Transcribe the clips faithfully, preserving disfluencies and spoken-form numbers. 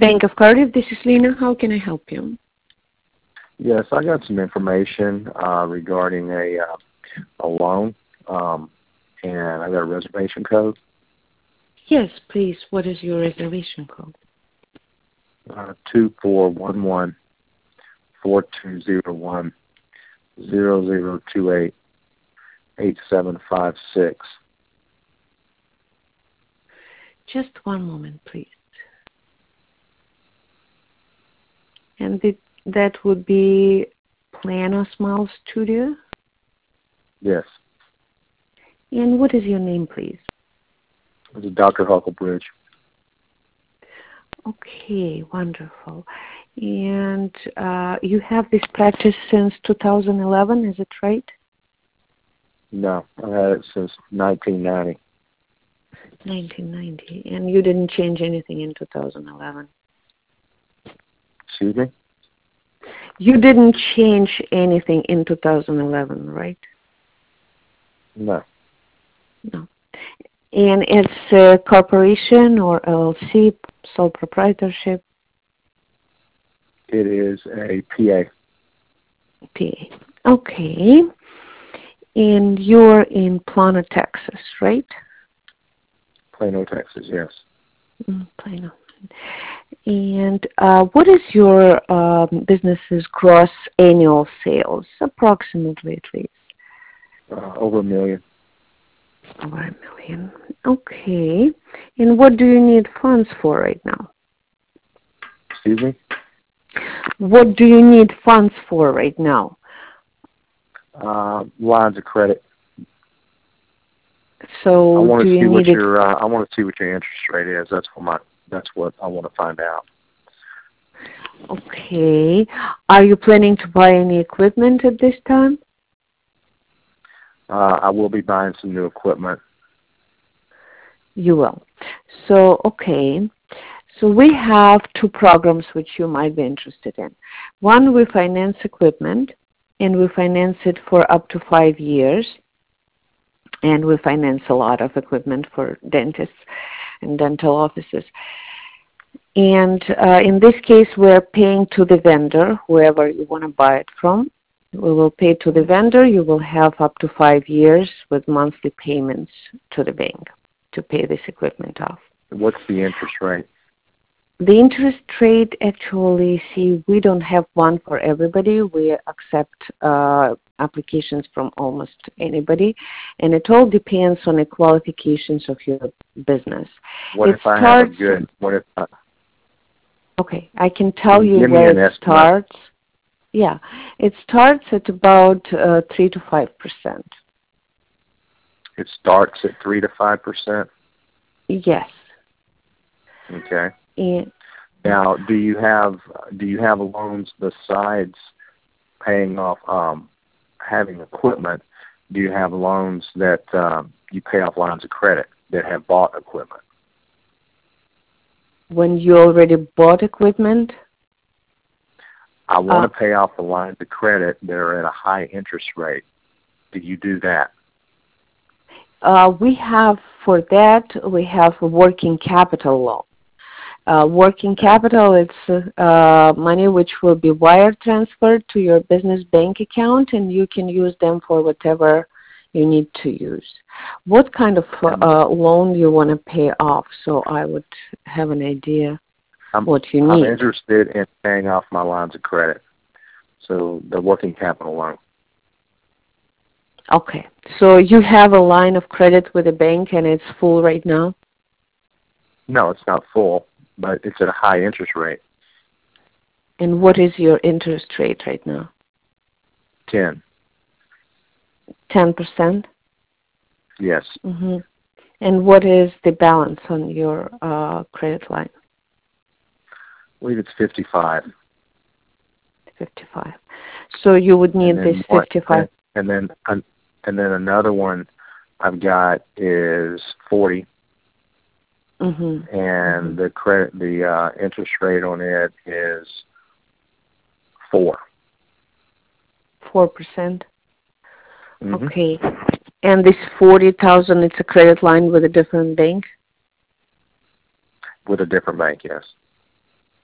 Bank of Cardiff, this is Lena. How can I help you? Yes, I got some information uh, regarding a uh, a loan, um, and I got a reservation code. Yes, please. What is your reservation code? Uh, two four one one four two zero one zero zero two eight eight seven five six. Just one moment, please. And the, that would be Plano Smile Studio. Yes. And what is your name, please? This is Doctor Hucklebridge. Okay, wonderful. And uh, you have this practice since two thousand eleven, is it right? No, I had it since nineteen ninety. nineteen ninety. And you didn't change anything in two thousand eleven? Excuse me? You didn't change anything in two thousand eleven, right? No. No. And it's a corporation or L L C, sole proprietorship? It is a P A. P A. Okay. And you're in Plano, Texas, right? Plano, Texas, yes. Mm, Plano. And uh, what is your um, business's gross annual sales, approximately at least? Uh, over a million. Over a million. Okay. And what do you need funds for right now? Excuse me? What do you need funds for right now? Uh, lines of credit. So I want do to you see what need your uh, I want to see what your interest rate is. That's what my that's what I want to find out. Okay. Are you planning to buy any equipment at this time? Uh, I will be buying some new equipment. You will. So, okay. So we have two programs which you might be interested in. One, we finance equipment, and we finance it for up to five years. And we finance a lot of equipment for dentists and dental offices. And uh, in this case, we're paying to the vendor, whoever you want to buy it from. We will pay to the vendor. You will have up to five years with monthly payments to the bank to pay this equipment off. What's the interest rate? The interest rate, actually, see, we don't have one for everybody. We accept uh, applications from almost anybody, and it all depends on the qualifications of your business. What it if I starts, have a good? What if? I, okay, I can tell you you give me where an it estimate? starts. Yeah, it starts at about uh, three to five percent. It starts at three to five percent. Yes. Okay. And now, do you have do you have loans besides paying off um, having equipment? Do you have loans that um, you pay off lines of credit that have bought equipment? When you already bought equipment? I want uh, to pay off the lines of credit that are at a high interest rate. Do you do that? Uh, we have, for that, we have a working capital loan. Uh, working capital, it's uh, money which will be wire transferred to your business bank account, and you can use them for whatever you need to use. What kind of uh, loan you want to pay off, so I would have an idea I'm, what you I'm need. interested in paying off my lines of credit, so the working capital loan. Okay, so you have a line of credit with a bank and it's full right now? No, it's not full, but it's at a high interest rate. And what is your interest rate right now? Ten. ten percent? Yes. Mm-hmm. And what is the balance on your uh, credit line? I believe it's fifty-five. fifty-five. So you would need this what, fifty-five. And then, and then another one I've got is forty. Mm-hmm. And mm-hmm. the credit, the uh, interest rate on it is four. Four percent. Mm-hmm. Okay. And this forty thousand, it's a credit line with a different bank? With a different bank, yes.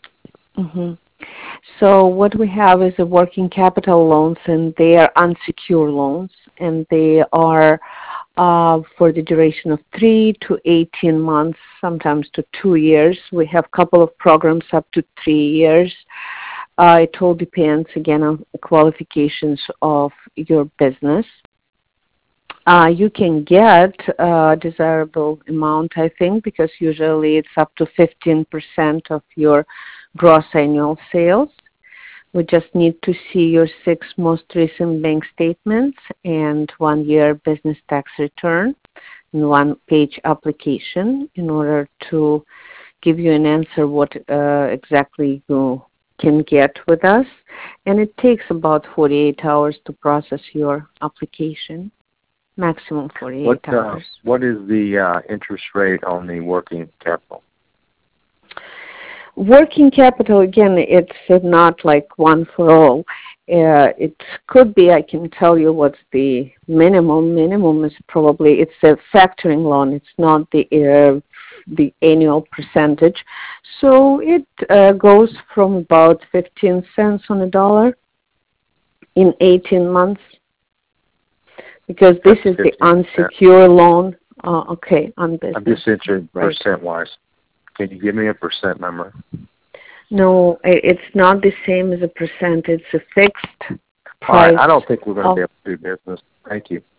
Mm-hmm. So what we have is a working capital loans, and they are unsecured loans, and they are uh, for the duration of three to eighteen months, sometimes to two years. We have a couple of programs up to three years. Uh, it all depends, again, on the qualifications of your business. Uh, you can get a desirable amount, I think, because usually it's up to fifteen percent of your gross annual sales. We just need to see your six most recent bank statements and one-year business tax return and one-page application in order to give you an answer what uh, exactly you can get with us. And it takes about forty-eight hours to process your application, maximum forty-eight what, uh, hours. What is the uh, interest rate on the working capital? Working capital, again, it's not like one for all. Uh, it could be, I can tell you what's the minimum. Minimum is probably, it's a factoring loan. It's not the uh, the annual percentage. So it uh, goes from about fifteen cents on a dollar in eighteen months. Because this That's is the unsecured loan. Uh, okay, on business. I'm just interested right. percent-wise. Can you give me a percent number? No, it's not the same as a percent. It's a fixed price. All right, I don't think we're going to of, be able to do business. Thank you.